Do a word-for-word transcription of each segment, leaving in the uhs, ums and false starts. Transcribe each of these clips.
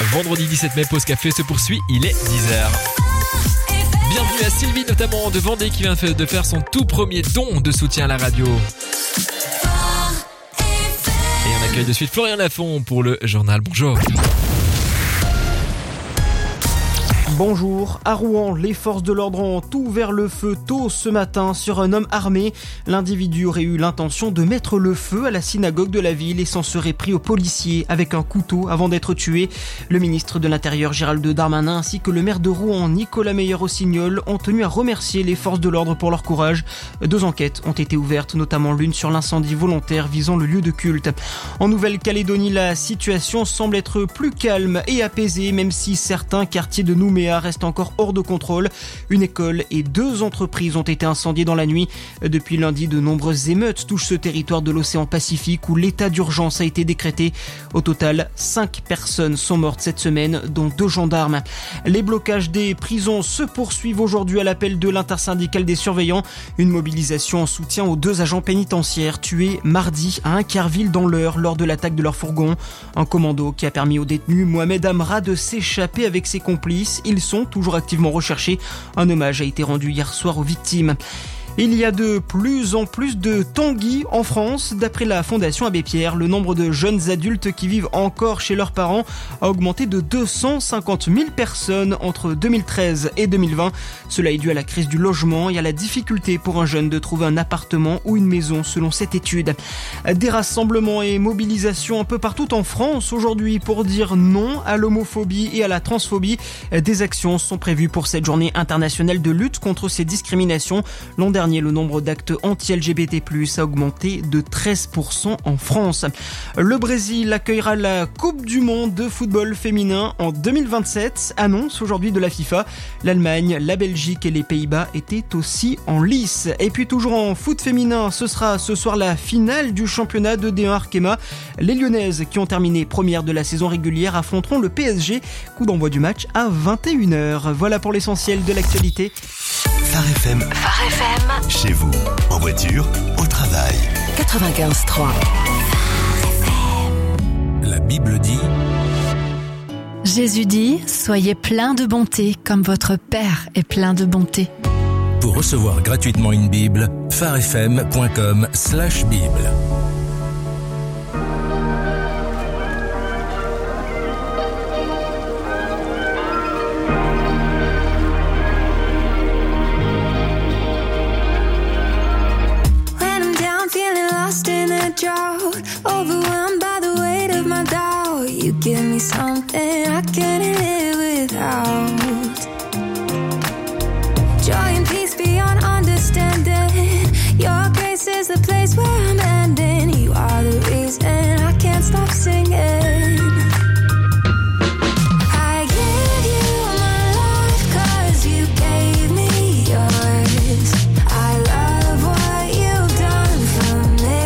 vendredi dix-sept mai, pause café se poursuit, il est dix heures. Bienvenue à Sylvie notamment de Vendée qui vient de faire son tout premier don de soutien à la radio. Et on accueille de suite Florian Lafont pour le journal. Bonjour. Bonjour. À Rouen, les forces de l'ordre ont ouvert le feu tôt ce matin sur un homme armé. L'individu aurait eu l'intention de mettre le feu à la synagogue de la ville et s'en serait pris aux policiers avec un couteau avant d'être tué. Le ministre de l'Intérieur Gérald Darmanin ainsi que le maire de Rouen Nicolas Meyer-Rossignol ont tenu à remercier les forces de l'ordre pour leur courage. Deux enquêtes ont été ouvertes, notamment l'une sur l'incendie volontaire visant le lieu de culte. En Nouvelle-Calédonie, la situation semble être plus calme et apaisée, même si certains quartiers de Nouméa reste encore hors de contrôle. Une école et deux entreprises ont été incendiées dans la nuit. Depuis lundi, de nombreuses émeutes touchent ce territoire de l'océan Pacifique où l'état d'urgence a été décrété. Au total, cinq personnes sont mortes cette semaine, dont deux gendarmes. Les blocages des prisons se poursuivent aujourd'hui à l'appel de l'intersyndicale des surveillants. Une mobilisation en soutien aux deux agents pénitentiaires tués mardi à Incarville dans l'Eure lors de l'attaque de leur fourgon. Un commando qui a permis au détenu Mohamed Amra de s'échapper avec ses complices. Ils sont toujours activement recherchés. Un hommage a été rendu hier soir aux victimes. Il y a de plus en plus de Tanguy en France. D'après la Fondation Abbé Pierre, le nombre de jeunes adultes qui vivent encore chez leurs parents a augmenté de deux cent cinquante mille personnes entre deux mille treize et deux mille vingt. Cela est dû à la crise du logement et à la difficulté pour un jeune de trouver un appartement ou une maison selon cette étude. Des rassemblements et mobilisations un peu partout en France aujourd'hui pour dire non à l'homophobie et à la transphobie. Des actions sont prévues pour cette journée internationale de lutte contre ces discriminations. L'an dernier, le nombre d'actes anti-L G B T plus, a augmenté de treize pour cent en France. Le Brésil accueillera la Coupe du Monde de football féminin en deux mille vingt-sept, annonce aujourd'hui de la FIFA. L'Allemagne, la Belgique et les Pays-Bas étaient aussi en lice. Et puis toujours en foot féminin, ce sera ce soir la finale du championnat de D un Arkema. Les Lyonnaises, qui ont terminé première de la saison régulière, affronteront le P S G. Coup d'envoi du match à vingt et une heures. Voilà pour l'essentiel de l'actualité. Phare F M. Phare F M. Chez vous, en voiture, au travail. quatre-vingt-quinze trois. La Bible dit... Jésus dit, soyez pleins de bonté comme votre Père est plein de bonté. Pour recevoir gratuitement une Bible, pharefm point com slash Bible. Overwhelmed by the weight of my doubt, you give me something I can't live without. Joy and peace beyond understanding. Your grace is the place where I'm ending. You are the reason I can't stop singing. I give you my life 'cause you gave me yours. I love what you've done for me.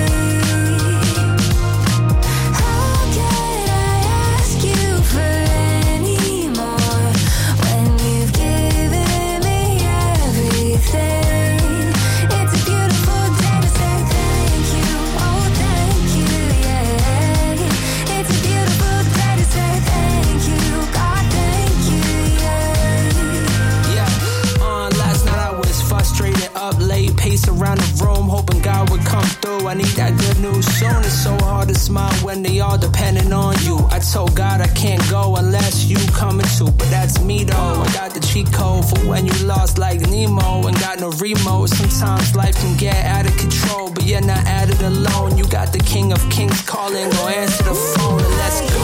Around the room, hoping God would come through. I need that good news soon. It's so hard to smile when they all depending on you. I told God I can't go unless you coming too, but that's me though. I got the cheat code for when you lost like Nemo and got no remote. Sometimes life can get out of control, but you're not at it alone. You got the King of Kings calling, go answer the phone and let's go.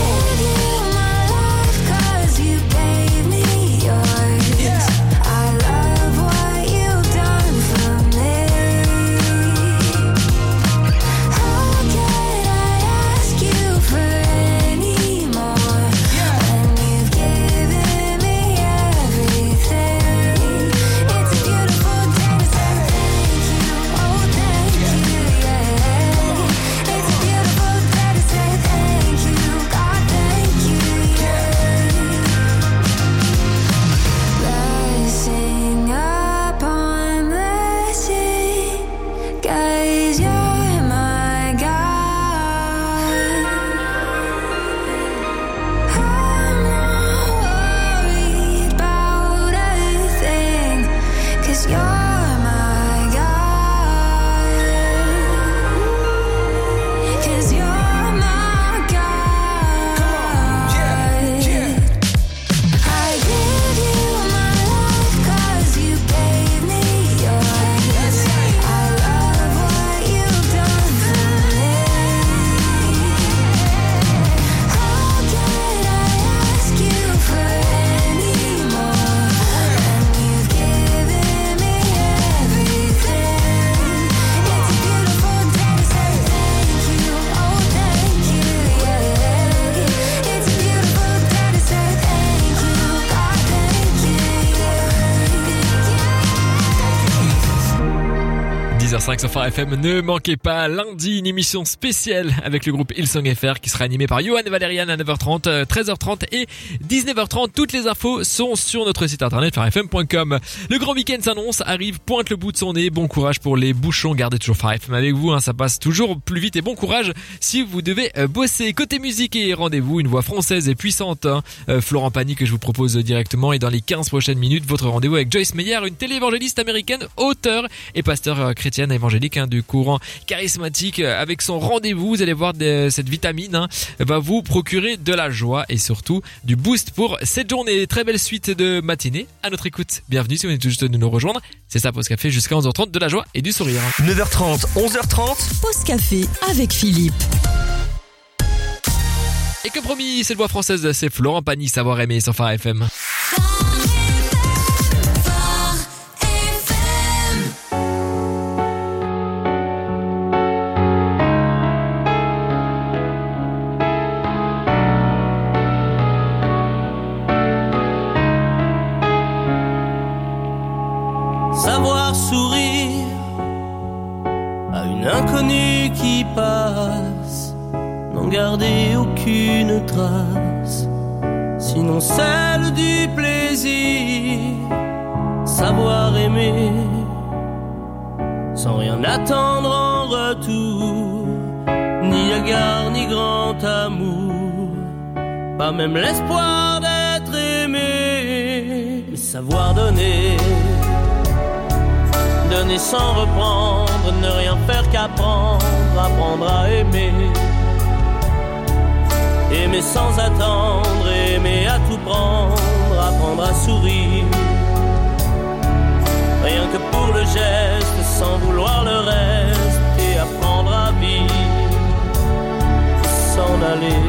Say cinq sur Phare F M. Ne manquez pas lundi une émission spéciale avec le groupe Hillsong F R qui sera animé par Johan et Valériane à neuf heures trente, treize heures trente et dix-neuf heures trente. Toutes les infos sont sur notre site internet phare f m point com. Le grand week-end s'annonce, arrive, pointe le bout de son nez. Bon courage pour les bouchons. Gardez toujours Phare F M avec vous, hein, ça passe toujours plus vite et bon courage si vous devez bosser. Côté musique et rendez-vous, une voix française et puissante, hein, euh, Florent Pagny que je vous propose directement. Et dans les quinze prochaines minutes, votre rendez-vous avec Joyce Meyer, une téléévangéliste américaine, auteure et pasteur euh, chrétienne évangélique, hein, du courant charismatique. Euh, avec son rendez-vous, vous allez voir de, cette vitamine, hein, va vous procurer de la joie et surtout du boost pour cette journée. Très belle suite de matinée à notre écoute. Bienvenue si vous venez tout juste de nous rejoindre. C'est ça, Pause Café jusqu'à onze heures trente, de la joie et du sourire. neuf heures trente, onze heures trente. Pause Café avec Philippe. Et comme promis, cette voix française, c'est Florent Pagny, Savoir aimer sur Phare F M. Savoir sourire à une inconnue qui passe, n'en garder aucune trace, sinon celle du plaisir. Savoir aimer sans rien attendre en retour, ni égard ni grand amour, pas même l'espoir d'être aimé. Mais savoir donner, donner sans reprendre, ne rien faire qu'apprendre, apprendre à aimer. Aimer sans attendre, aimer à tout prendre, apprendre à sourire. Rien que pour le geste, sans vouloir le reste, et apprendre à vivre, s'en aller.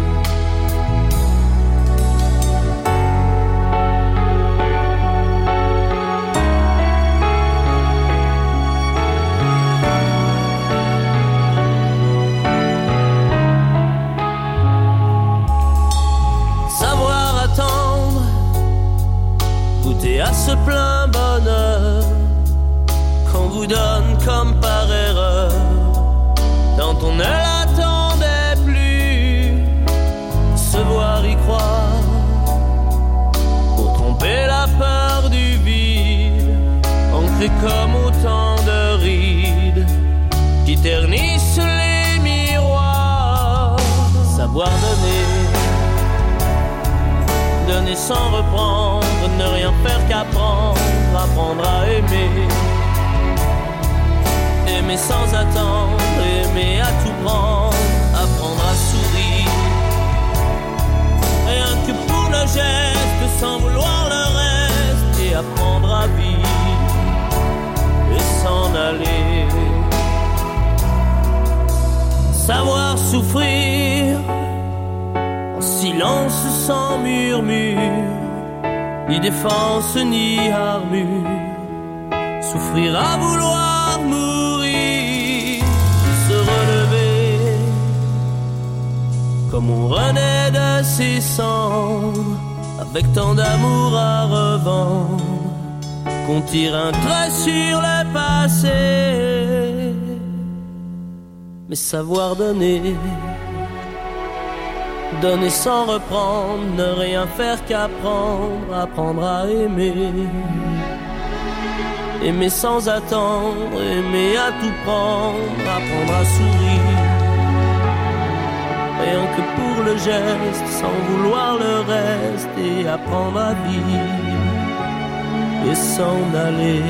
À ce plein bonheur qu'on vous donne comme par erreur, quand on ne l'attendait plus. Se voir y croire pour tromper la peur du vide, ancré comme autant de rides qui ternissent les miroirs. Savoir donner, donner sans reprendre, ne rien faire qu'apprendre, apprendre à aimer. Aimer sans attendre, aimer à tout prendre, apprendre à sourire. Rien que pour le geste, sans vouloir le reste, et apprendre à vivre et s'en aller. Savoir souffrir en silence sans murmure, ni défense ni armure. Souffrir à vouloir mourir, se relever comme on renaît de ses cendres, avec tant d'amour à revendre qu'on tire un trait sur le passé. Mais savoir donner, donner sans reprendre, ne rien faire qu'apprendre, apprendre à aimer. Aimer sans attendre, aimer à tout prendre, apprendre à sourire. Rien que pour le geste, sans vouloir le reste, et apprendre à vivre et s'en aller.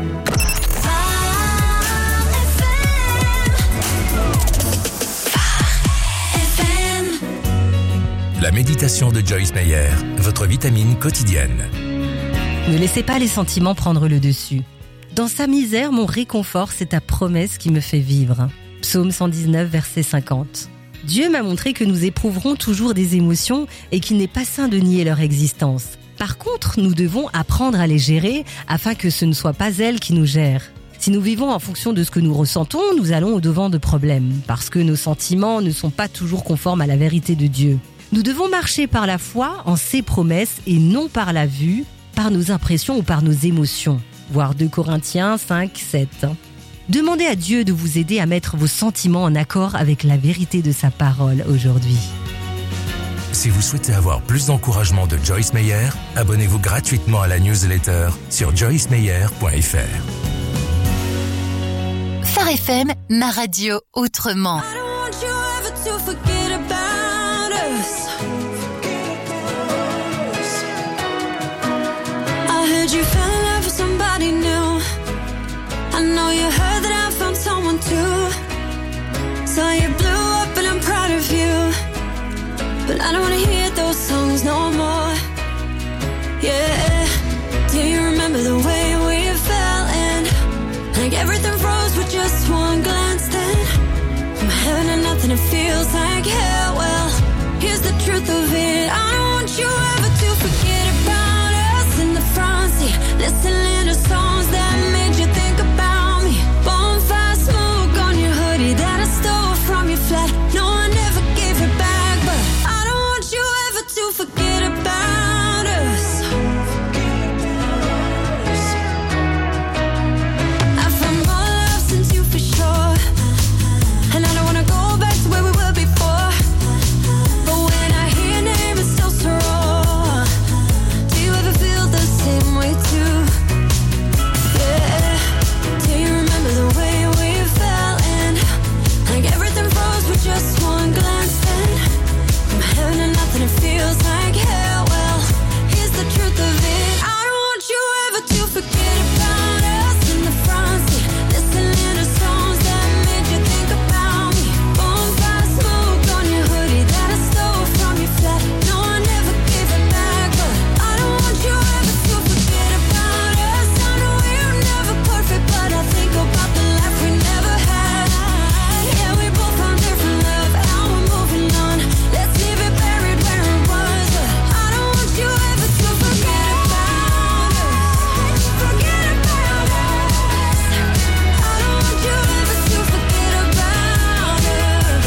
La méditation de Joyce Meyer, votre vitamine quotidienne. Ne laissez pas les sentiments prendre le dessus. Dans sa misère, mon réconfort, c'est ta promesse qui me fait vivre. Psaume cent dix-neuf, verset cinquante. Dieu m'a montré que nous éprouverons toujours des émotions et qu'il n'est pas sain de nier leur existence. Par contre, nous devons apprendre à les gérer afin que ce ne soit pas elles qui nous gèrent. Si nous vivons en fonction de ce que nous ressentons, nous allons au-devant de problèmes, parce que nos sentiments ne sont pas toujours conformes à la vérité de Dieu. Nous devons marcher par la foi en ses promesses et non par la vue, par nos impressions ou par nos émotions. Voir deux Corinthiens cinq, sept. Demandez à Dieu de vous aider à mettre vos sentiments en accord avec la vérité de sa parole aujourd'hui. Si vous souhaitez avoir plus d'encouragement de Joyce Meyer, abonnez-vous gratuitement à la newsletter sur joyce meyer point f r. Phare F M, ma radio autrement. I don't want you ever to forget about us. I heard you fell in love with somebody new. I know you heard that I found someone too. So you blew up and I'm proud of you. But I don't wanna hear those songs no more. Yeah. Do you remember the way we fell in? Like everything froze with just one glance then. From heaven to nothing it feels like hell. Well, here's the truth of it. I don't want you ever to forget about us in the front seat. Listening to songs that made you think about me. Bonfire smoke on your hoodie that I stole from your flat. No, I never gave it back, but I don't want you ever to forget about us. I found more love since you for sure, and I don't wanna go back to where we were before. But when I hear your name, it's still so raw. Do you ever feel the same way too? Yeah. Do you remember the way we fell in? Like everything froze with just one glance then. From heaven to nothing, it feels like hell. Well, here's the truth of it. I don't want you ever to forget about us in the front seat. Listening to songs that made you think about me. Bonfire smoke on your hoodie that I stole from your flat. No, I never gave it back, but I don't want you ever to forget about us. I know we were never perfect, but I think about the life we never had. Yeah, we both found different love, now we're moving on. Let's leave it buried where it was, but I don't want you ever to forget about us. Forget about us. I don't want you ever to forget about us.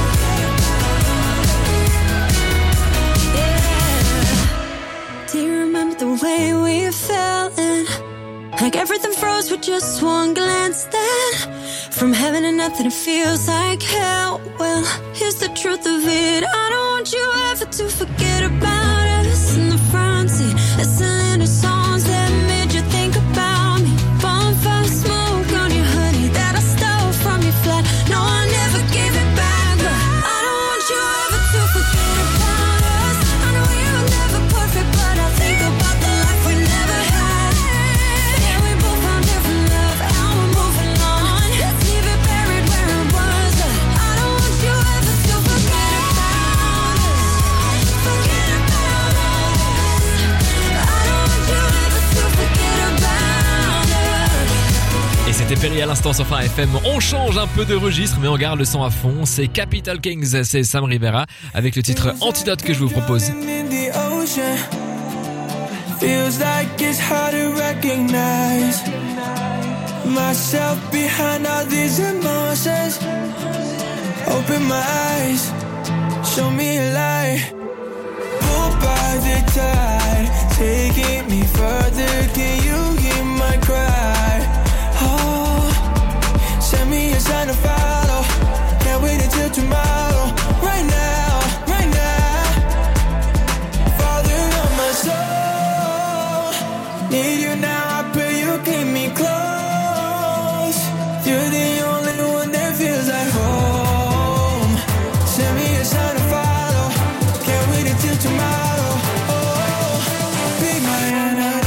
Yeah. Do you remember the way we fell in? Like everything froze with just one glance then. From heaven to nothing, it feels like hell. Well, here's the truth of it. I don't want you ever to forget about us in the front seat. Listening to songs that made you think about me. Bonfire smoke on your hoodie that I stole from your flat. No, I never gave it back, but I don't want you ever to forget about us. I know we were never perfect, but I think about the life we never had. Yeah, we both found different love, now we're moving on. Let's leave it buried where it was, but I don't want you ever to forget about us. Forget about us. I don't want you ever to forget about us. Et c'était Perry à l'instant sur Phare F M. On change un peu de registre, mais on garde le son à fond. C'est Capital Kings, c'est Sam Rivera avec le titre Antidote que je vous propose. In the ocean, feels like it's hard to recognize myself behind all these emotions. Open my eyes, show me a light. Pulled by the tide, taking me further. Can you hear my cry? Oh, send me a sign to follow. Can't wait until tomorrow. Right now, right now. Father of my soul, need you now. I pray you keep me close. You're the only one that feels like home. Send me a sign to follow. Can't wait until tomorrow. Oh, be my antidote.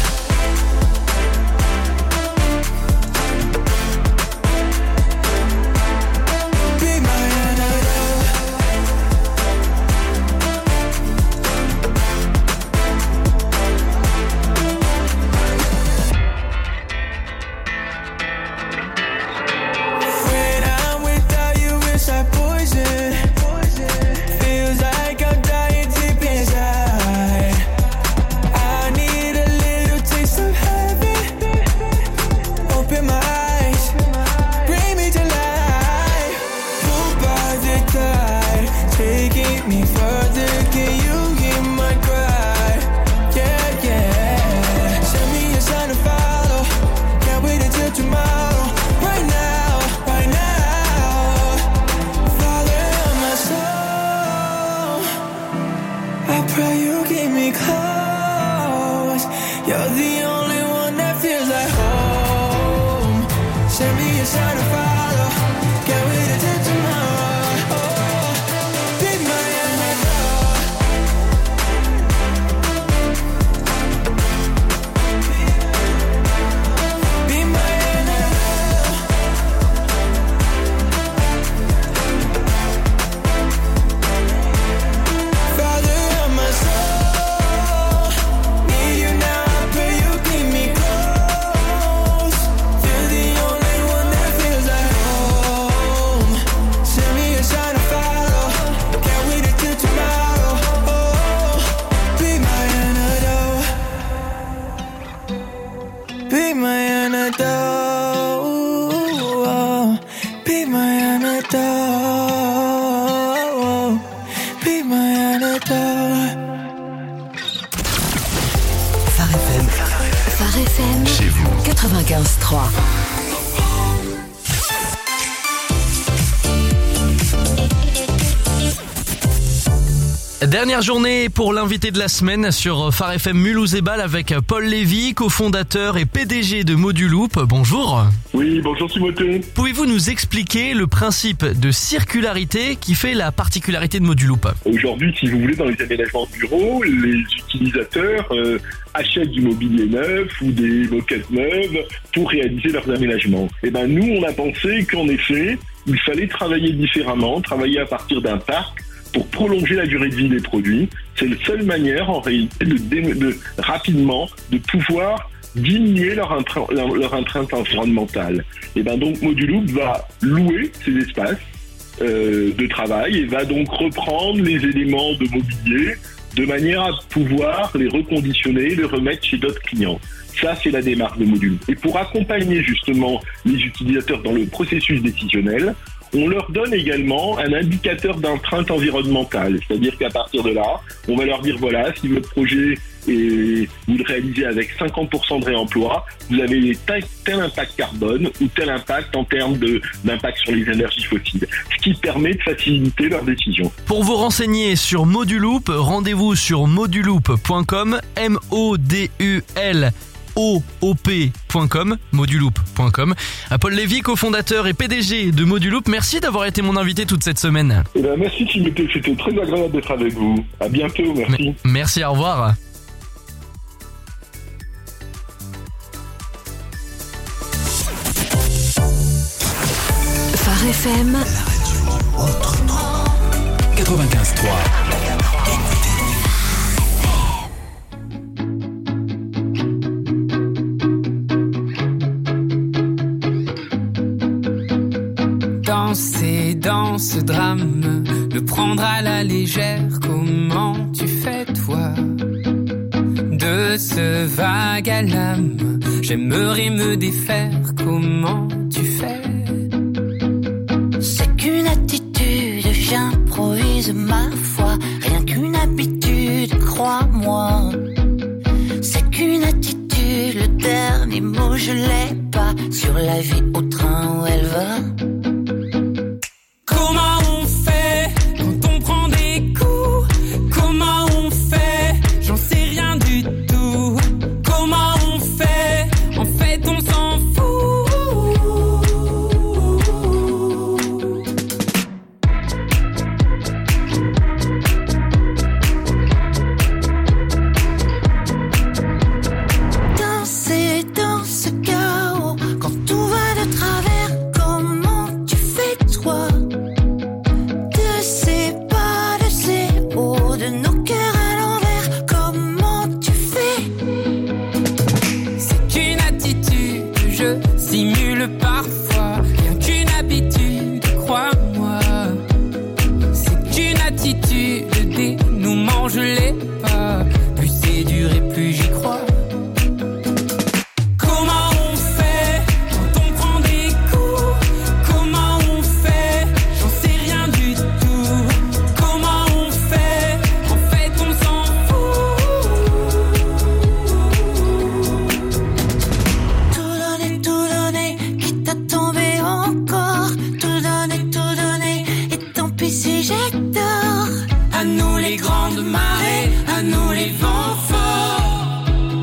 Be my antidote. When I'm without you, it's like poison. Feels like I'm dying deep inside. I need a little taste of heaven. Open my eyes, bring me to life. Pulled by the tide, taking me further. Can you hear my cry? Yeah, yeah. Send me a sign to follow. Can't wait until tomorrow. Right pray you keep me close. You're the only one that feels like home. Send me a sign to follow. Can't wait until tomorrow. Oh, be my antidote. Be my antidote. Father of my soul, need you now. I pray you keep me close. You're the only one that feels like home. Send me a sign to follow. Can't wait until tomorrow. Oh, be my antidote. Be my antidote. Be my antidote. Be my antidote. Phare F M. Phare F M. Chez vous. quatre-vingt-quinze trois. Dernière journée pour l'invité de la semaine sur Phare F M Mulhouse et Bâle avec Paul Lévy, cofondateur et P D G de Moduloop. Bonjour. Oui, bonjour Timothée. Pouvez-vous nous expliquer le principe de circularité qui fait la particularité de Moduloop ? Aujourd'hui, si vous voulez, dans les aménagements de bureaux, les utilisateurs euh, achètent du mobilier neuf ou des moquettes neuves pour réaliser leurs aménagements. Et ben nous, on a pensé qu'en effet, il fallait travailler différemment, travailler à partir d'un parc pour prolonger la durée de vie des produits. C'est la seule manière, en réalité, de, dé- de rapidement de pouvoir diminuer leur, impr- leur, leur empreinte environnementale. Et ben donc Moduloop va louer ces espaces euh, de travail et va donc reprendre les éléments de mobilier de manière à pouvoir les reconditionner, les remettre chez d'autres clients. Ça, c'est la démarche de Moduloop. Et pour accompagner justement les utilisateurs dans le processus décisionnel, on leur donne également un indicateur d'empreinte environnementale. C'est-à-dire qu'à partir de là, on va leur dire, voilà, si votre projet est, vous le réalisez avec cinquante pour cent de réemploi, vous avez tel, tel impact carbone ou tel impact en termes de, d'impact sur les énergies fossiles. Ce qui permet de faciliter leurs décisions. Pour vous renseigner sur Moduloop, rendez-vous sur moduloop point com, M O D U L O O P point com, moduloop point com. Paul Lévy, cofondateur et P D G de Moduloop, merci d'avoir été mon invité toute cette semaine. Eh ben, merci Timothée, c'était très agréable d'être avec vous. À bientôt, merci. M- merci, au revoir. Phare F M. quatre-vingt-quinze trois. Danser dans ce drame, le prendre à la légère, comment tu fais toi? De ce vague à l'âme, j'aimerais me défaire, comment tu fais? C'est qu'une attitude, j'improvise ma foi, rien qu'une habitude, crois-moi. C'est qu'une attitude, le dernier mot je l'ai pas, sur la vie au train où elle va. Comment on fait quand on prend des coups? Comment on fait? J'en sais rien du tout. Comment on fait? En fait on s'en fout. Danser dans ce chaos, quand tout va de travers, comment tu fais toi? De ces pas, de ces hauts, de nos cœurs à l'envers, comment tu fais? C'est qu'une attitude, je simule parfois, rien qu'une habitude, crois-moi. C'est qu'une attitude, le dénouement je l'ai pas, plus c'est dur et plus j'y crois. Comment on fait quand on prend des coups? Comment on fait? J'en sais rien du tout. Comment on fait? En fait on s'en fout. Tout donner, tout donner, quitte à tomber encore. Tout donner, tout donner, et tant pis si j'ai tort. À nous les grandes marées, à nous les vents forts.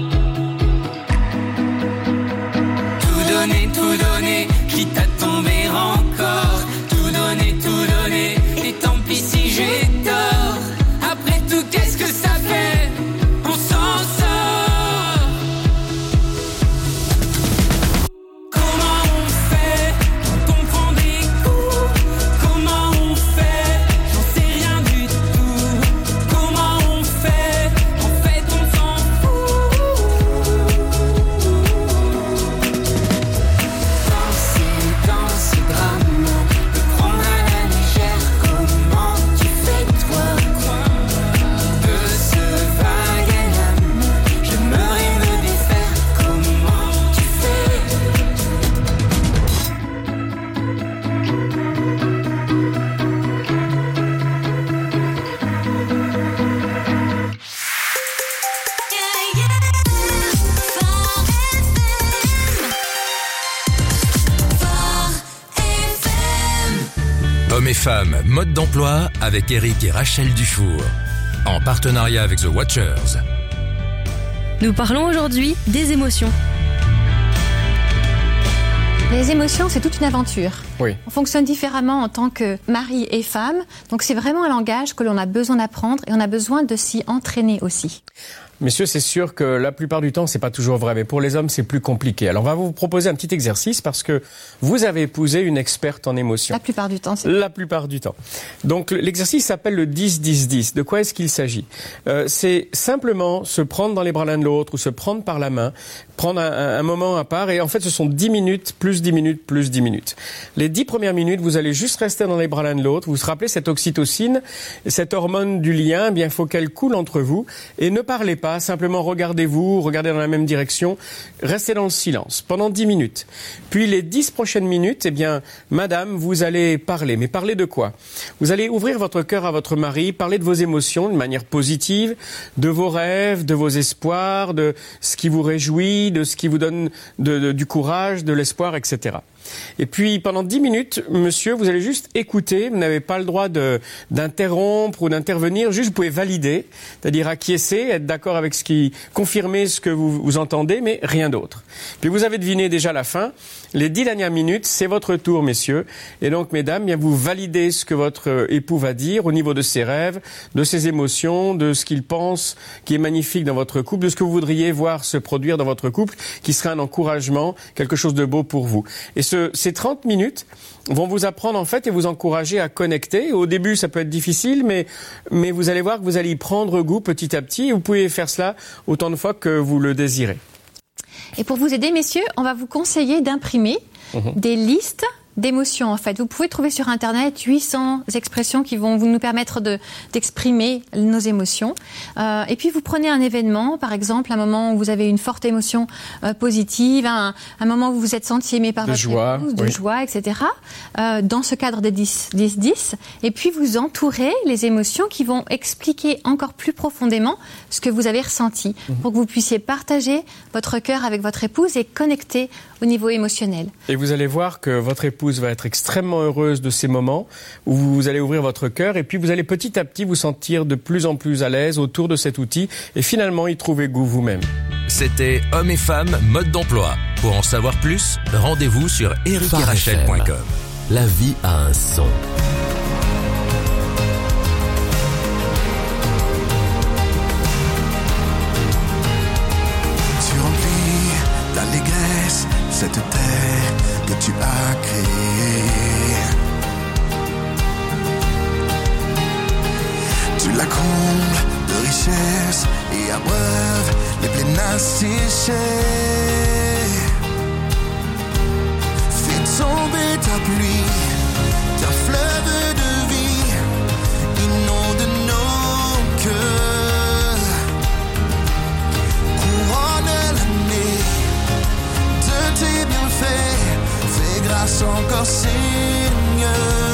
Tout donner, tout donner, quitte à tomber encore. Tout donner, tout donner, et tant pis si j'ai tort. Après tout, qu'est-ce que ça fait? On s'en sort. Comment on fait quand on prend des coups? Comment on fait? J'en sais rien du tout. Comment on fait? En fait, on s'en fout. Dans ces, dans ces drames, le prendre à la légère. Comment tu fais toi? De ce vague à l'âme, j'aimerais me défaire. Comment tu fais? Hommes et femmes, mode d'emploi avec Eric et Rachel Dufour. En partenariat avec The Watchers. Nous parlons aujourd'hui des émotions. Les émotions, c'est toute une aventure. Oui. On fonctionne différemment en tant que mari et femme, donc c'est vraiment un langage que l'on a besoin d'apprendre et on a besoin de s'y entraîner aussi. Messieurs, c'est sûr que la plupart du temps, c'est pas toujours vrai, mais pour les hommes, c'est plus compliqué. Alors, on va vous proposer un petit exercice parce que vous avez épousé une experte en émotions. La plupart du temps, c'est... La plupart du temps. Donc, l'exercice s'appelle le dix dix dix. De quoi est-ce qu'il s'agit? euh, C'est simplement se prendre dans les bras l'un de l'autre ou se prendre par la main, prendre un, un, un moment à part, et en fait, ce sont dix minutes, plus dix minutes, plus dix minutes. Les dix premières minutes, vous allez juste rester dans les bras l'un de l'autre. Vous vous rappelez cette oxytocine, cette hormone du lien, eh bien, il faut qu'elle coule entre vous et ne parlez pas. Simplement regardez-vous, regardez dans la même direction, restez dans le silence pendant dix minutes. Puis les dix prochaines minutes, eh bien, madame, vous allez parler. Mais parler de quoi? Vous allez ouvrir votre cœur à votre mari, parler de vos émotions de manière positive, de vos rêves, de vos espoirs, de ce qui vous réjouit, de ce qui vous donne de, de, du courage, de l'espoir, et cetera. Et puis pendant dix minutes, monsieur, vous allez juste écouter, vous n'avez pas le droit de, d'interrompre ou d'intervenir, juste vous pouvez valider, c'est-à-dire acquiescer, être d'accord avec ce qui, confirmer ce que vous, vous entendez, mais rien d'autre. Puis vous avez deviné déjà la fin, les dix dernières minutes, c'est votre tour, messieurs, et donc mesdames, bien vous validez ce que votre époux va dire au niveau de ses rêves, de ses émotions, de ce qu'il pense qui est magnifique dans votre couple, de ce que vous voudriez voir se produire dans votre couple, qui serait un encouragement, quelque chose de beau pour vous. Et ce Ces trente minutes vont vous apprendre en fait et vous encourager à connecter. Au début, ça peut être difficile, mais, mais vous allez voir que vous allez y prendre goût petit à petit et vous pouvez faire cela autant de fois que vous le désirez. Et pour vous aider, messieurs, on va vous conseiller d'imprimer mmh. des listes d'émotions, en fait. Vous pouvez trouver sur Internet huit cents expressions qui vont vous nous permettre de, d'exprimer nos émotions. Euh, et puis, vous prenez un événement, par exemple, un moment où vous avez une forte émotion euh, positive, un, un moment où vous vous êtes senti aimé par de votre joie, épouse, de oui. joie, et cetera. Euh, dans ce cadre des dix dix dix. Et puis, vous entourez les émotions qui vont expliquer encore plus profondément ce que vous avez ressenti mmh. pour que vous puissiez partager votre cœur avec votre épouse et connecter au niveau émotionnel. Et vous allez voir que votre épouse va être extrêmement heureuse de ces moments où vous allez ouvrir votre cœur et puis vous allez petit à petit vous sentir de plus en plus à l'aise autour de cet outil et finalement y trouver goût vous-même. C'était Hommes et femmes, mode d'emploi. Pour en savoir plus, rendez-vous sur eric et rachel point com. La vie a un son. Tu remplis d'allégresse cette terre que tu as créée. Tu la combles de richesse et abreuves les plaines asséchées. Fais tomber ta pluie, ta fleuve de vie, inonde nos cœurs. Couronne l'année de tes bienfaits, fais grâce encore Seigneur.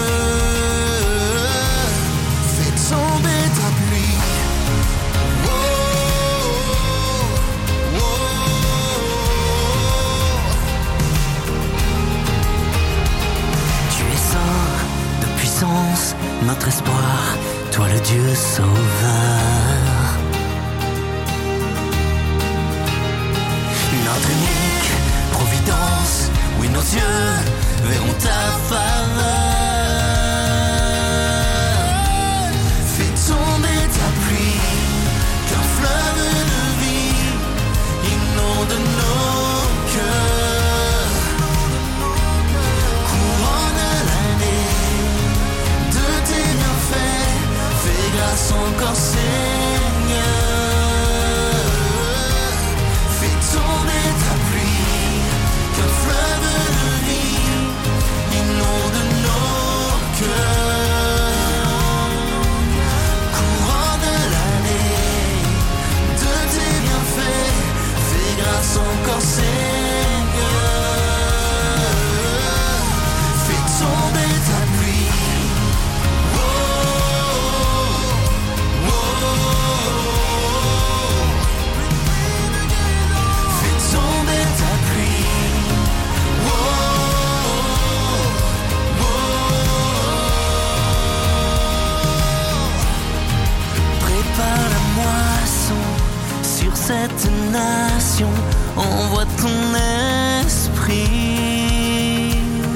Fais tomber ta pluie. Oh, oh, oh. Tu es grâces encore Seigneur. Fais tomber ta pluie, qu'un fleuve de vie inonde nos cœurs. Courant de l'année, de tes bienfaits, fais grâce encore Seigneur. Fais tomber ta pluie. Oh, oh, oh. Fais tomber ta pluie. Oh, oh, oh. Prépare la moisson sur cette nation, envoie ton esprit.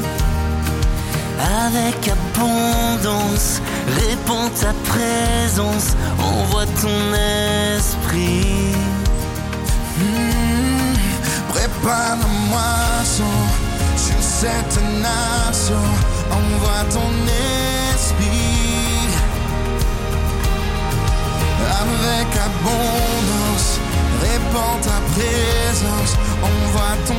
Avec abondance, répands ta présence, envoie ton esprit. Mmh, prépare la moisson sur cette nation, envoie ton esprit. Avec abondance, répands ta présence, envoie ton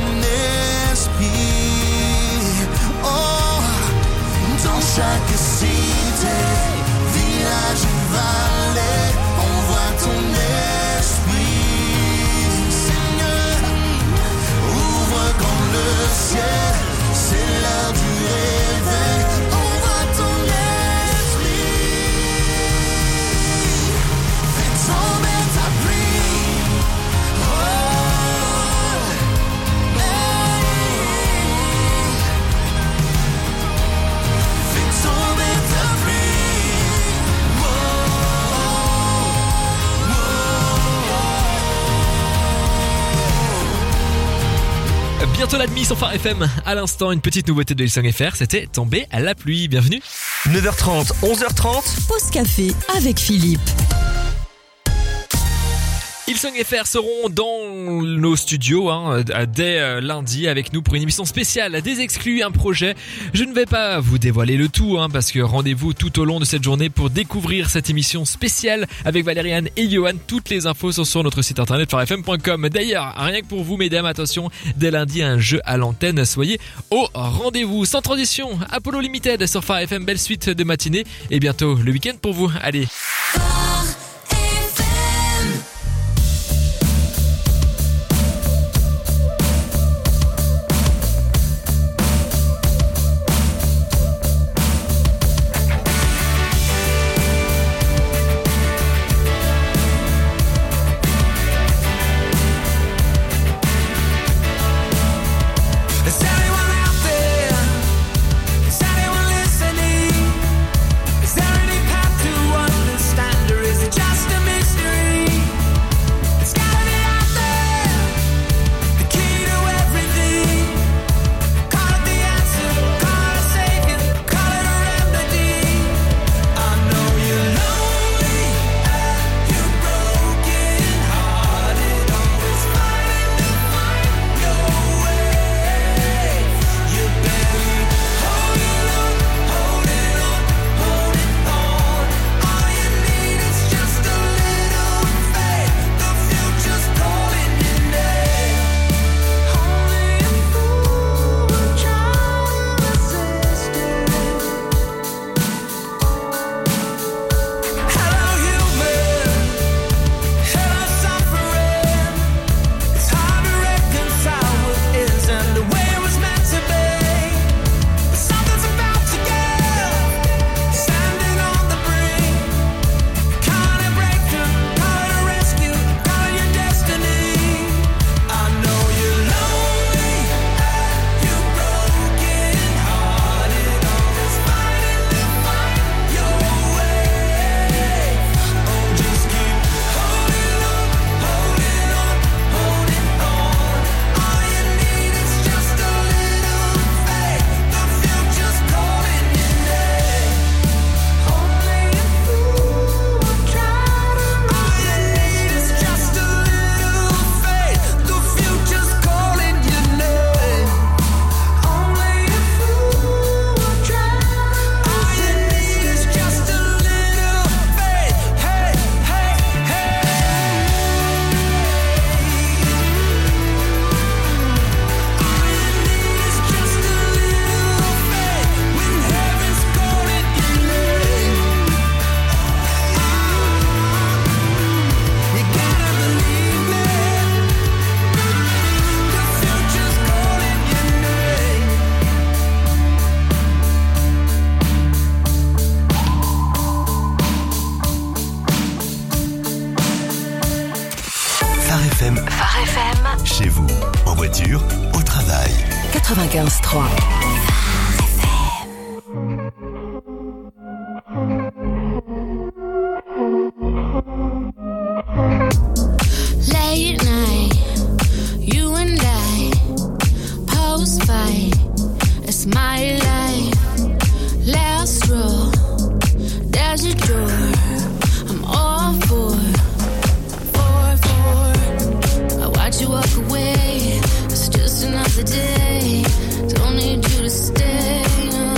esprit. Oh, dans chaque cité, village et vallée, envoie ton esprit. Seigneur, ouvre grand le ciel, c'est l'heure du réveil, envoie ton esprit. Fais tomber ta pluie. Oh, fais tomber ta pluie. Oh, Bientôt la demi sur Phare F M. À l'instant, une petite nouveauté de Hillsong F R, c'était Tomber à la pluie. Bienvenue. neuf heures trente, onze heures trente. Pause café avec Philippe. Hillsong F R seront dans nos studios hein, dès euh, lundi avec nous pour une émission spéciale, des exclus, un projet. Je ne vais pas vous dévoiler le tout hein, parce que rendez-vous tout au long de cette journée pour découvrir cette émission spéciale avec Valériane et Johan. Toutes les infos sont sur notre site internet phare f m point com. D'ailleurs, rien que pour vous mesdames, attention, dès lundi un jeu à l'antenne, soyez au rendez-vous. Sans transition, Apollo Limited sur Phare F M, belle suite de matinée et bientôt le week-end pour vous. Allez. Is anyone out there? Is anyone listening? Is there any path to understand? F M. Phare F M. Chez vous, en voiture, au travail. quatre-vingt-quinze trois. Late night, you and I, post fight, it's my life. Last row, there's your door. I'm all for, for, for. I watch you walk away. It's just another day. Don't need you to stay. No.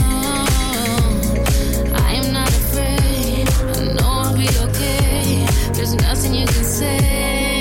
I am not afraid. I know I'll be okay. There's nothing you can say.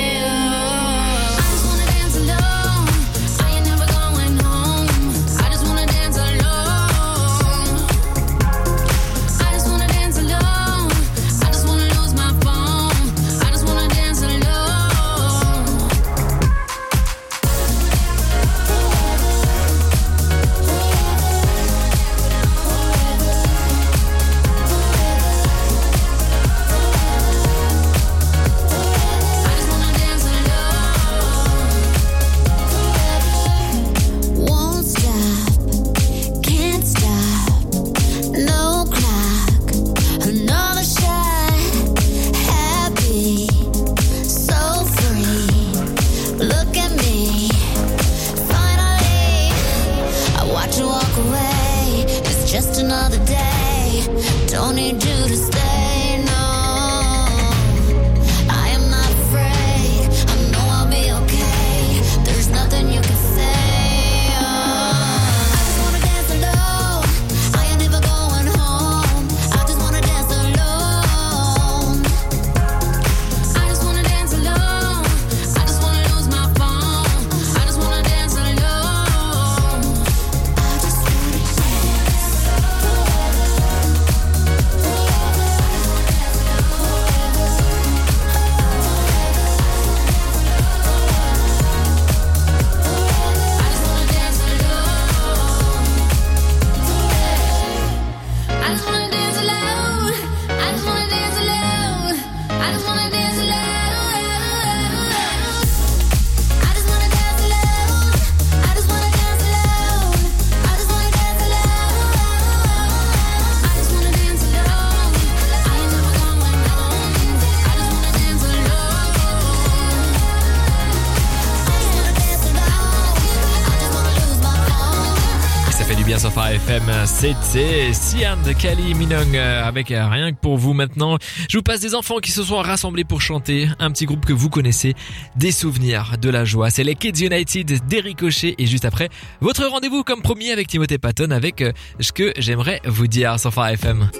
Sur Phare F M, c'était Sian de Kylie Minogue avec Rien que pour vous. Maintenant, je vous passe des enfants qui se sont rassemblés pour chanter, un petit groupe que vous connaissez, des souvenirs, de la joie. C'est les Kids United d'Eric Cochet et juste après, votre rendez-vous comme promis avec Timothée Patton avec ce que j'aimerais vous dire sur Phare F M.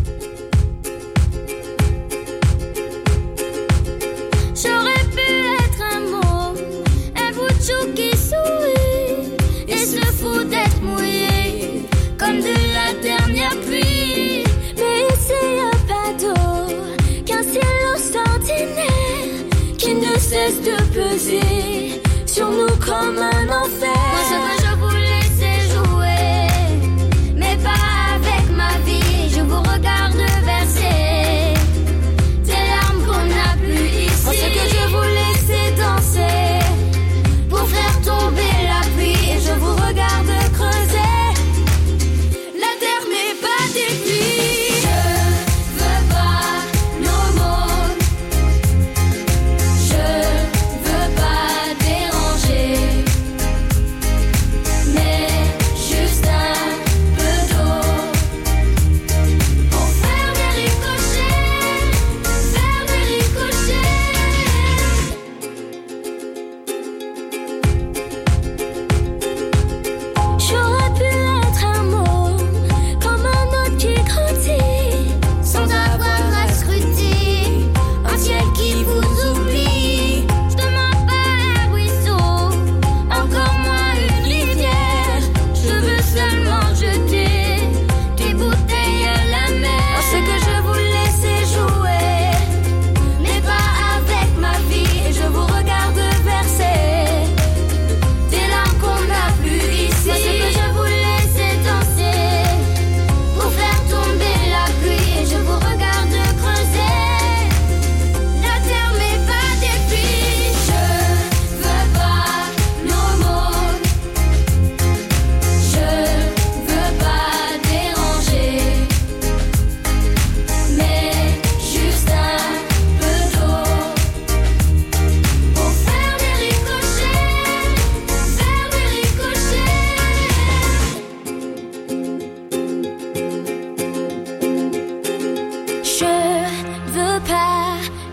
J'aurais pu être un mot, un bout de chou qui sourit et se fout d'être mouillé comme de la dernière pluie. Mais c'est un bateau qu'un ciel ordinaire qui ne cesse de peser sur nous comme un enfer. Moi ce que je voulais c'est jouer, mais pas avec ma vie. Je vous regarde verser des larmes qu'on n'a plus ici. Moi ce que je voulais c'est danser pour faire tomber la pluie. Et je vous regarde creuser.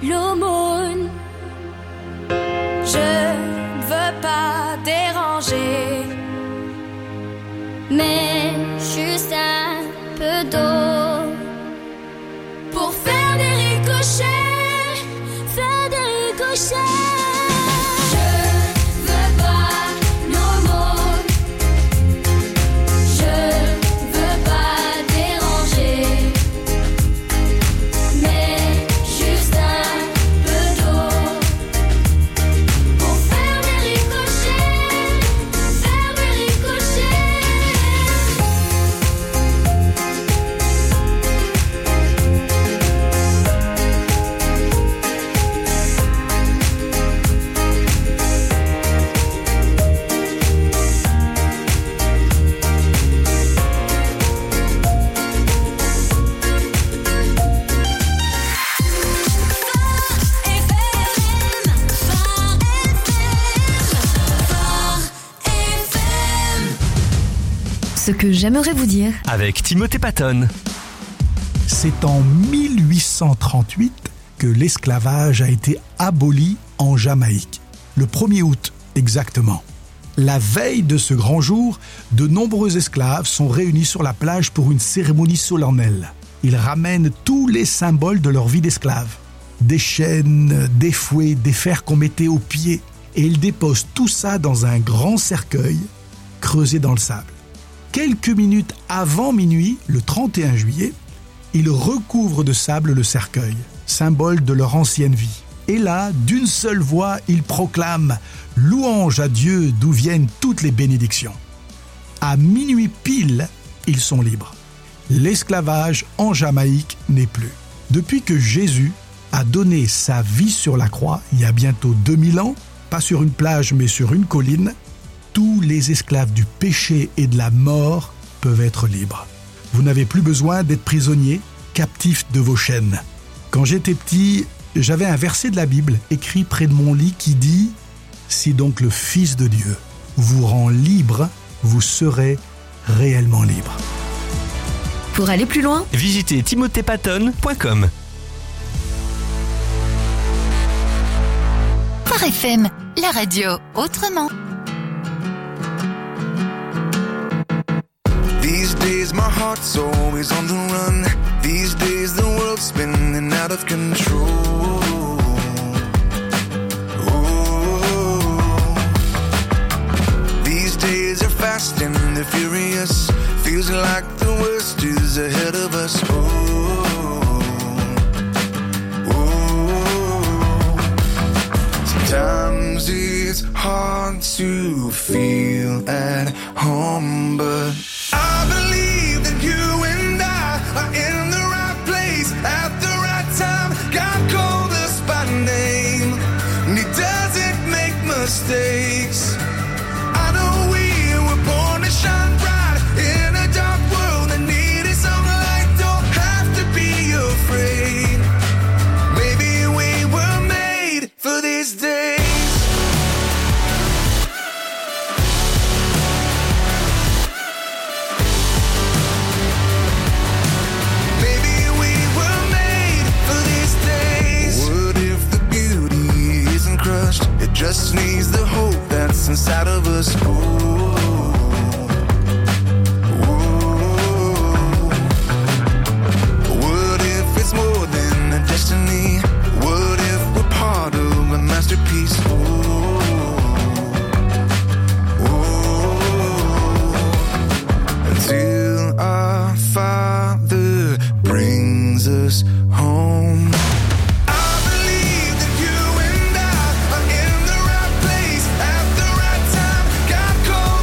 l'aumône. Je ne veux pas déranger, mais juste un peu d'eau pour faire des ricochets, faire des ricochets. Ce que j'aimerais vous dire avec Timothée Patton. C'est en mille huit cent trente-huit que l'esclavage a été aboli en Jamaïque. Le premier août, exactement. La veille de ce grand jour, de nombreux esclaves sont réunis sur la plage pour une cérémonie solennelle. Ils ramènent tous les symboles de leur vie d'esclave. Des chaînes, des fouets, des fers qu'on mettait aux pieds. Et ils déposent tout ça dans un grand cercueil creusé dans le sable. Quelques minutes avant minuit, le trente et un juillet, ils recouvrent de sable le cercueil, symbole de leur ancienne vie. Et là, d'une seule voix, ils proclament « Louange à Dieu d'où viennent toutes les bénédictions ». À minuit pile, ils sont libres. L'esclavage en Jamaïque n'est plus. Depuis que Jésus a donné sa vie sur la croix, il y a bientôt deux mille ans, pas sur une plage mais sur une colline, tous les esclaves du péché et de la mort peuvent être libres. Vous n'avez plus besoin d'être prisonnier, captif de vos chaînes. Quand j'étais petit, j'avais un verset de la Bible écrit près de mon lit qui dit « Si donc le Fils de Dieu vous rend libre, vous serez réellement libre. » Pour aller plus loin, visitez timothée patton point com. Phare F M, la radio autrement. These days my heart's always on the run. These days the world's spinning out of control. Oh. These days are fast and they're furious. Feels like the worst is ahead of us. Oh. Oh. Sometimes it's hard to feel at home, but I believe that you and I are in the right place at the right time. God called us by name, and He doesn't make mistakes. I know we were born to shine bright in a dark world that needed some light. Don't have to be afraid. Maybe we were made for these days. It just needs the hope that's inside of us. Ooh, ooh. What if it's more than a destiny? What if we're part of a masterpiece? Ooh, ooh. Until our Father brings us home. Call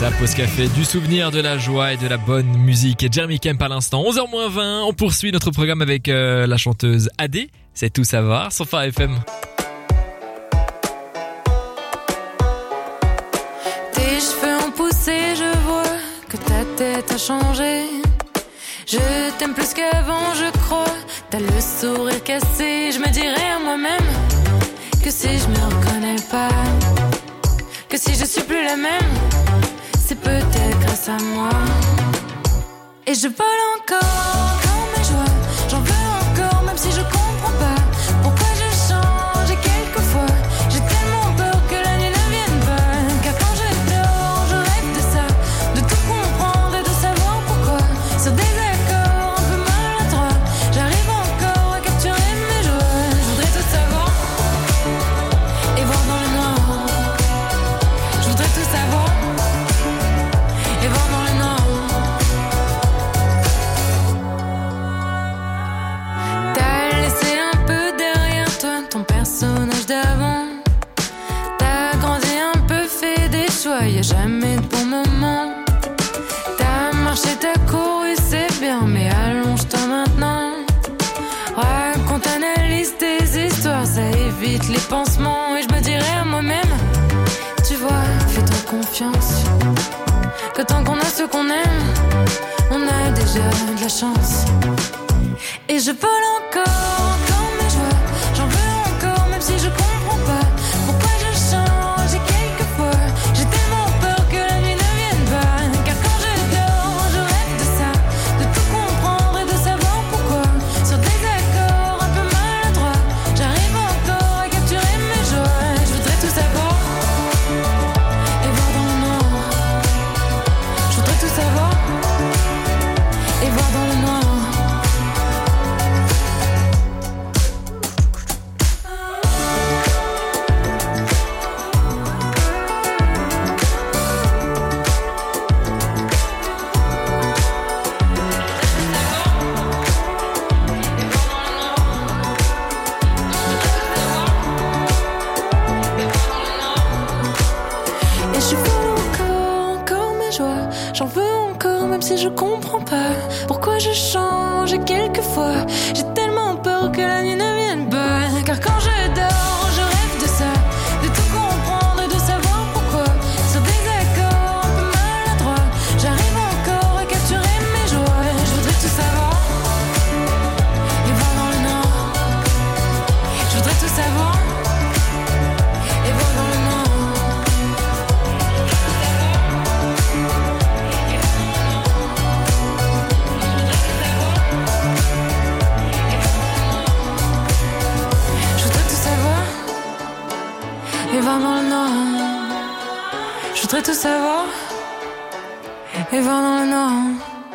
Ça, pause café, du souvenir, de la joie et de la bonne musique. Et Jeremy Kemp à l'instant. onze heures moins vingt, on poursuit notre programme avec euh, la chanteuse Adé. C'est tout savoir sur Phare F M. Tes cheveux ont poussé, je vois que ta tête a changé. Je t'aime plus qu'avant, je crois. T'as le sourire cassé. Je me dirais à moi-même que si je me reconnais pas, que si je suis plus la même, c'est peut-être grâce à moi. Et je vole encore comme mes joies. J'en veux encore, même si je comprends pas pourquoi je change. Et quelquefois, j'ai tellement peur que la nuit ne vienne pas. Car quand je dors, je rêve de ça, de tout comprendre et de savoir pourquoi. Sur des accords un peu maladroits, j'arrive encore à capturer mes joies. Je voudrais tout savoir et voir dans le noir. Je voudrais tout savoir et voir dans le noir. T'as laissé un peu derrière toi ton personnage d'avant. T'as grandi un peu, fait des choix, y'a jamais de bon moment. T'as marché, t'as couru, c'est bien, mais allonge-toi maintenant. Raconte, analyse tes histoires, ça évite les pansements. Et je me dirais à moi-même, tu vois, fais-toi confiance, que tant qu'on a ce qu'on aime, on a déjà de la chance. Et je vole encore comme mes joies. J'en veux encore, même si je comprends pas pourquoi je change. Et quelquefois, j'ai tellement peur que la nuit ne vienne pas. Car quand je dors, je rêve de ça, de tout comprendre et de savoir pourquoi. Sur des accords un peu maladroits, j'arrive encore à capturer mes joies. Je voudrais tout savoir et voir dans le noir. Je voudrais tout savoir et voir dans le noir. Et je veux encore, encore mes joies. J'en veux encore, même si je comprends pas pourquoi je change. Et quelquefois, j'ai tellement peur que la nuit ne vienne pas. Car quand je dors, je rêve de ça, de tout comprendre et de savoir pourquoi. Sur des accords un peu maladroits, j'arrive encore à capturer mes joies. Je voudrais tout savoir et voir dans le noir. Je voudrais tout savoir et voir dans le noir. Je voudrais tout savoir et voir dans le noir. Je voudrais tout savoir et voir dans le noir.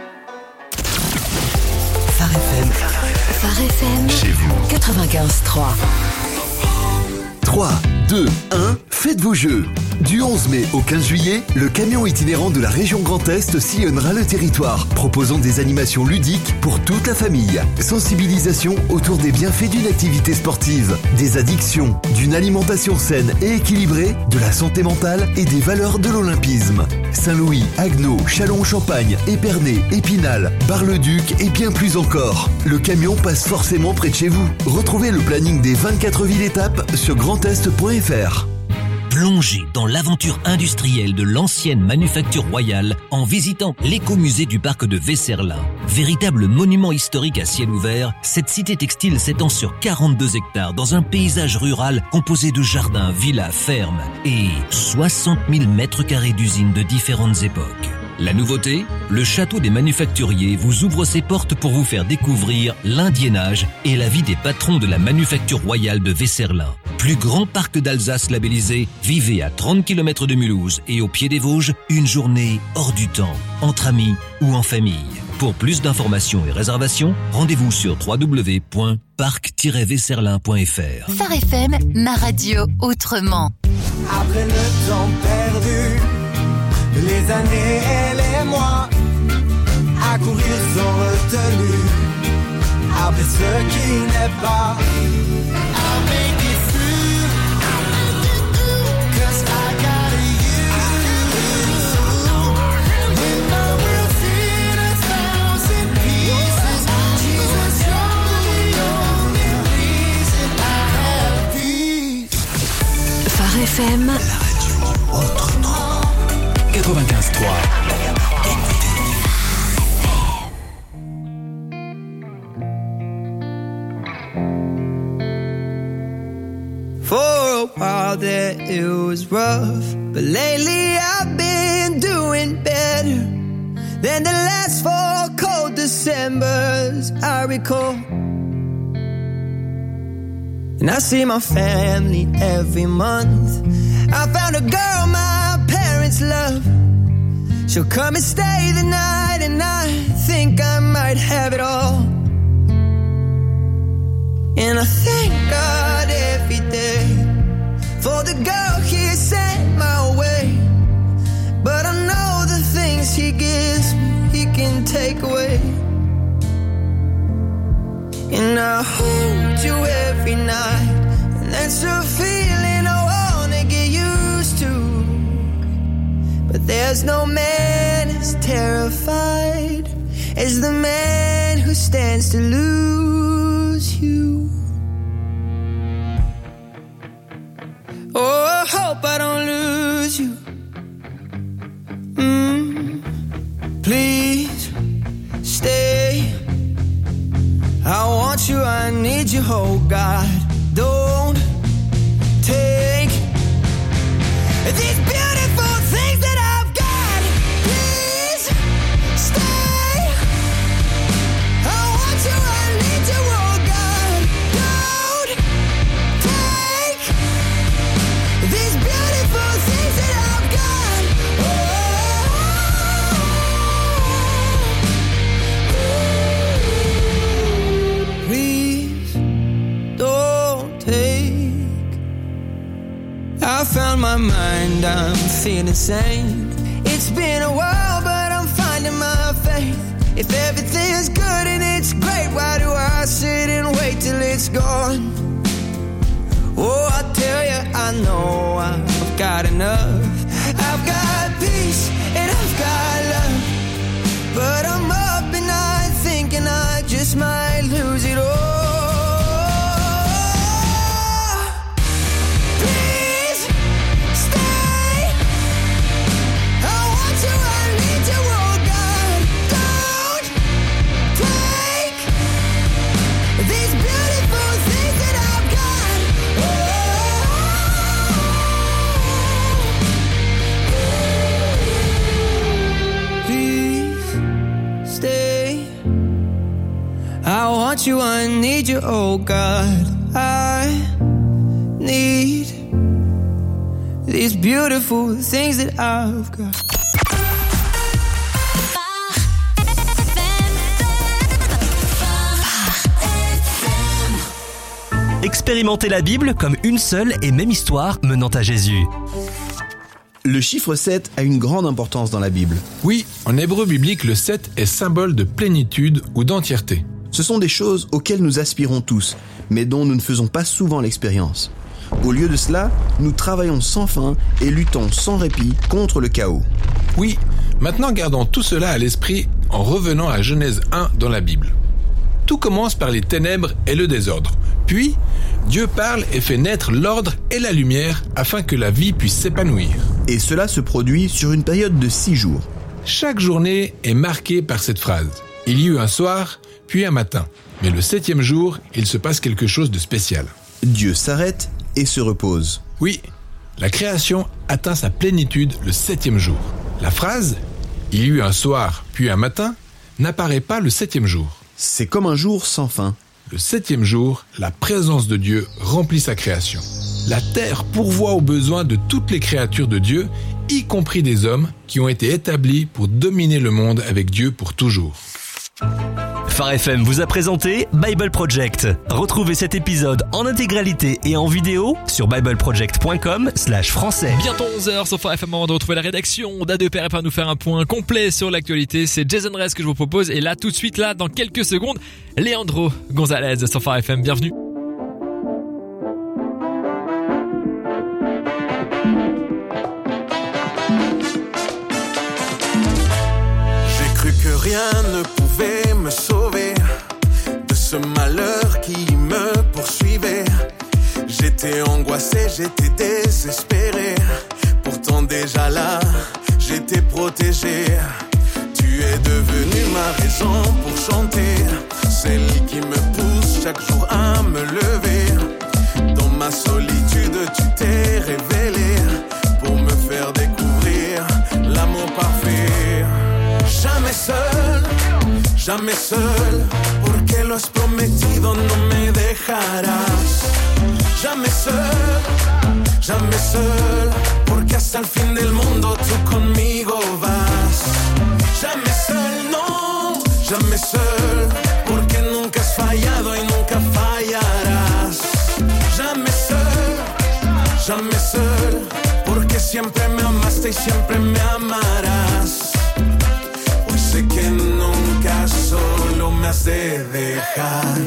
Phare F M. Phare F M. Chez vous. quatre-vingt-quinze trois. trois, deux, un, faites vos jeux. Du onze mai au quinze juillet, le camion itinérant de la région Grand Est sillonnera le territoire, proposant des animations ludiques pour toute la famille. Sensibilisation autour des bienfaits d'une activité sportive, des addictions, d'une alimentation saine et équilibrée, de la santé mentale et des valeurs de l'olympisme. Saint-Louis, Agneau, Châlons-en-Champagne, Épernay, Épinal, Bar-le-Duc et bien plus encore. Le camion passe forcément près de chez vous. Retrouvez le planning des vingt-quatre villes étapes sur grandest point f r. Plongez dans l'aventure industrielle de l'ancienne manufacture royale en visitant l'écomusée du parc de Vesserlin. Véritable monument historique à ciel ouvert, cette cité textile s'étend sur quarante-deux hectares dans un paysage rural composé de jardins, villas, fermes et soixante mille mètres carrés d'usines de différentes époques. La nouveauté, le château des manufacturiers vous ouvre ses portes pour vous faire découvrir l'indiennage et la vie des patrons de la manufacture royale de Vesserlin. Plus grand parc d'Alsace labellisé, vivez à trente kilomètres de Mulhouse et au pied des Vosges, une journée hors du temps, entre amis ou en famille. Pour plus d'informations et réservations, rendez-vous sur w w w point parc tiret vesserlin point f r. Phare F M, ma radio autrement. Après le temps perdu, les années et les mois, à courir sans retenue, après ce qui n'est pas, I'll make it through, 'cause I got you. out there it was rough, but lately I've been doing better than the last four cold Decembers I recall. And I see my family every month. I found a girl my parents love. She'll come and stay the night, and I think I might have it all. And I thank God every day for the girl He sent my way. But I know the things He gives me, He can take away. And I hold you every night, and that's a feeling I wanna get used to. But there's no man as terrified as the man who stands to lose you. Oh, I hope I don't lose you. Mm, please stay. I want you, I need you, oh God. Don't take these beautiful things that I've got. Please stay. I want you, I need you, oh God. Don't take these beautiful things that I've got. Oh, please don't take. I found my mind, I'm feeling sane. It's been a while, but I'm finding my faith. If everything's good and it's great, why do I sit and wait till it's gone? Oh, I tell you, I know I've got enough. I've got peace and I've got love. But I'm up and I'm thinking I just might lose it all. I want you, I need you, oh God. I need these beautiful things that I've got. Expérimentez la Bible comme une seule et même histoire menant à Jésus. Le chiffre sept a une grande importance dans la Bible. Oui, en hébreu biblique, le sept est symbole de plénitude ou d'entièreté. Ce sont des choses auxquelles nous aspirons tous, mais dont nous ne faisons pas souvent l'expérience. Au lieu de cela, nous travaillons sans fin et luttons sans répit contre le chaos. Oui, maintenant gardons tout cela à l'esprit en revenant à Genèse un dans la Bible. Tout commence par les ténèbres et le désordre. Puis, Dieu parle et fait naître l'ordre et la lumière afin que la vie puisse s'épanouir. Et cela se produit sur une période de six jours. Chaque journée est marquée par cette phrase. Il y eut un soir, puis un matin. Mais le septième jour, il se passe quelque chose de spécial. Dieu s'arrête et se repose. Oui, la création atteint sa plénitude le septième jour. La phrase « Il y eut un soir, puis un matin » n'apparaît pas le septième jour. C'est comme un jour sans fin. Le septième jour, la présence de Dieu remplit sa création. La terre pourvoit aux besoins de toutes les créatures de Dieu, y compris des hommes qui ont été établis pour dominer le monde avec Dieu pour toujours. Phare F M vous a présenté Bible Project. Retrouvez cet épisode en intégralité et en vidéo sur bibleproject point com slash français. Bientôt onze heures sur Phare F M, moment de retrouver la rédaction d'A deux P R pour nous faire un point complet sur l'actualité. C'est Jason Rez que je vous propose et là tout de suite là dans quelques secondes Leandro Gonzalez sur Phare F M. Bienvenue. J'ai cru que rien ne pouvait me sauver de ce malheur qui me poursuivait. J'étais angoissé, j'étais désespéré. Pourtant déjà là, j'étais protégé. Tu es devenu ma raison pour chanter, celle qui me pousse chaque jour à me lever. Dans ma solitude, tu t'es révélé pour me faire découvrir l'amour parfait. Jamais seul, jamais seul, porque lo has prometido, no me dejarás. Jamais seul, jamais seul, porque hasta el fin del mundo tú conmigo vas. Jamais seul, no, jamais seul, porque nunca has fallado y nunca fallarás. Jamais seul, jamais seul, porque siempre me amaste y siempre me amarás. Hoy sé que nunca solo me has de dejar.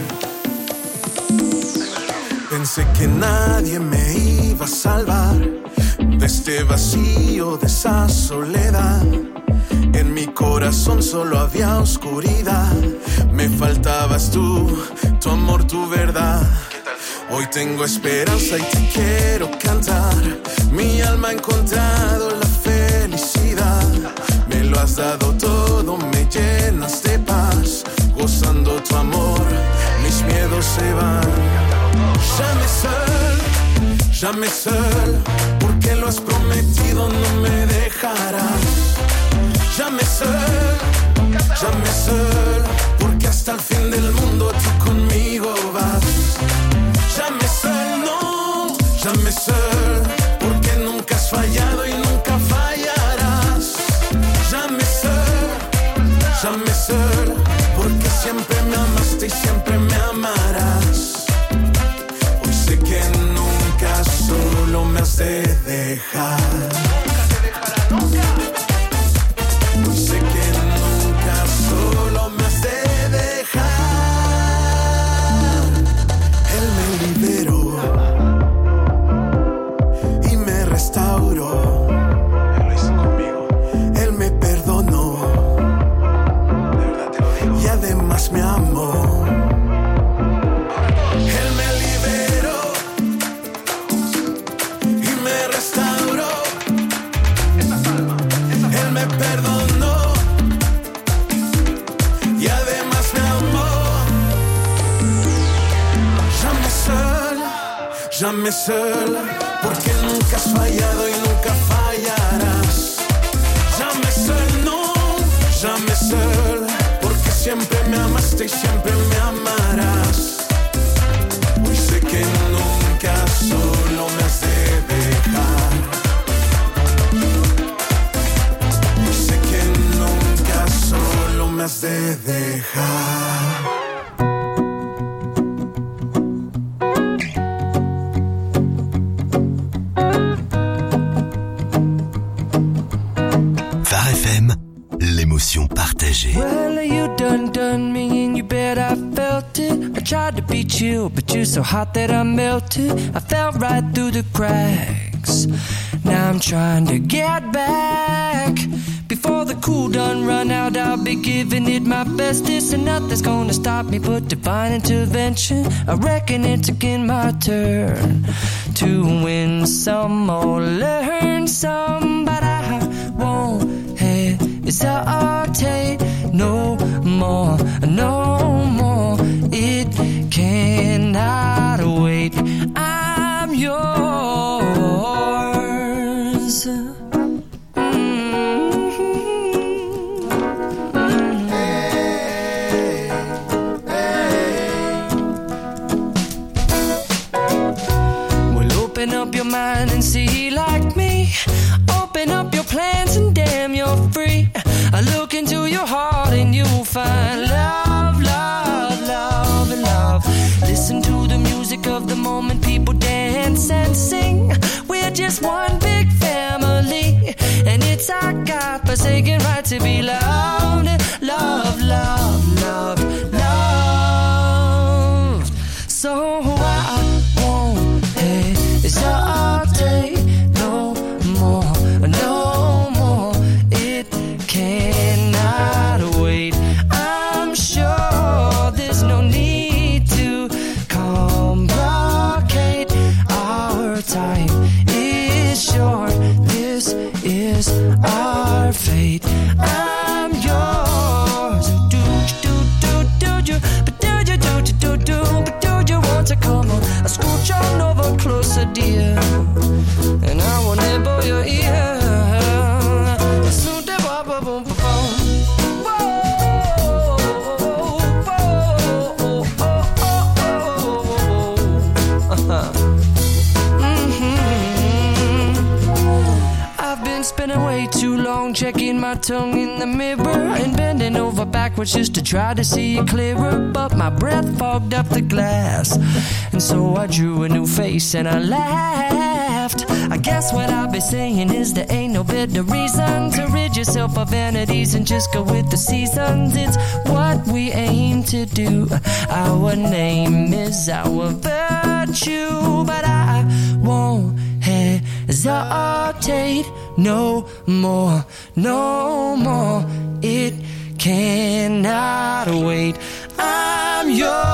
Pensé que nadie me iba a salvar de este vacío, de esa soledad. En mi corazón solo había oscuridad. Me faltabas tú, tu amor, tu verdad. Hoy tengo esperanza y te quiero cantar. Mi alma ha encontrado la felicidad. Me lo has dado todo, me llenas de paz. Gozando tu amor, mis miedos se van. Jamais seul, jamais seul, porque lo has prometido, no me dejarás. Jamais seul, jamais seul, porque hasta el fin del mundo tú conmigo vas. Jamais seul, no, jamais seul, porque nunca has fallado y nunca fallarás. Jamais seul, jamais seul, porque siempre me amaste y siempre me amarás. Hoy sé que nunca solo me has de dejar. Nunca te dejará, nunca. Hoy sé que nunca solo me has de dejar. Él me liberó y me restauró. Él lo hizo conmigo. Él me perdonó. De verdad te lo digo. Y además me amó. Él me liberó y me restauró. Esa palma, esa palma. Él me perdonó y además me amó. Jamais seul, jamais seul, porque nunca has fallado y nunca fallarás. Jamais seul, no, jamais seul, porque siempre me amaste y siempre me amarás. Hoy sé que nunca solo me has de dejar. Hoy sé que nunca solo me has de dejar. Phare F M, l'émotion partagée. Well, you done done me and you bet I felt it. I tried to be chill, but you're so hot that I melted. I fell right through the cracks. Now I'm trying to get back. Before the cool done run out, I'll be giving it my bestest, and nothing's gonna stop me but divine intervention. I reckon it's again my turn to win some or learn some, but I won't hesitate no more, no more. It cannot wait. I'm yours. Open up your mind and see like me. Open up your plans and damn, you're free. I look into your heart and you'll find love, love, love, and love. Listen to the music of the moment, people dance and sing. We're just one big family, and it's our God-forsaken right to be loved, love, love, love, loved. So I won't hesitate no more, no more. It cannot wait. I'm sure there's no need to complicate. Our time is short. This is our fate. I'm yours. Do my tongue in the mirror and bending over backwards just to try to see it clearer. But my breath fogged up the glass, and so I drew a new face and I laughed. I guess what I'll be saying is there ain't no better reason to rid yourself of vanities and just go with the seasons. It's what we aim to do. Our name is our virtue, but I won't hesitate no more, no more. It cannot wait. I'm yours.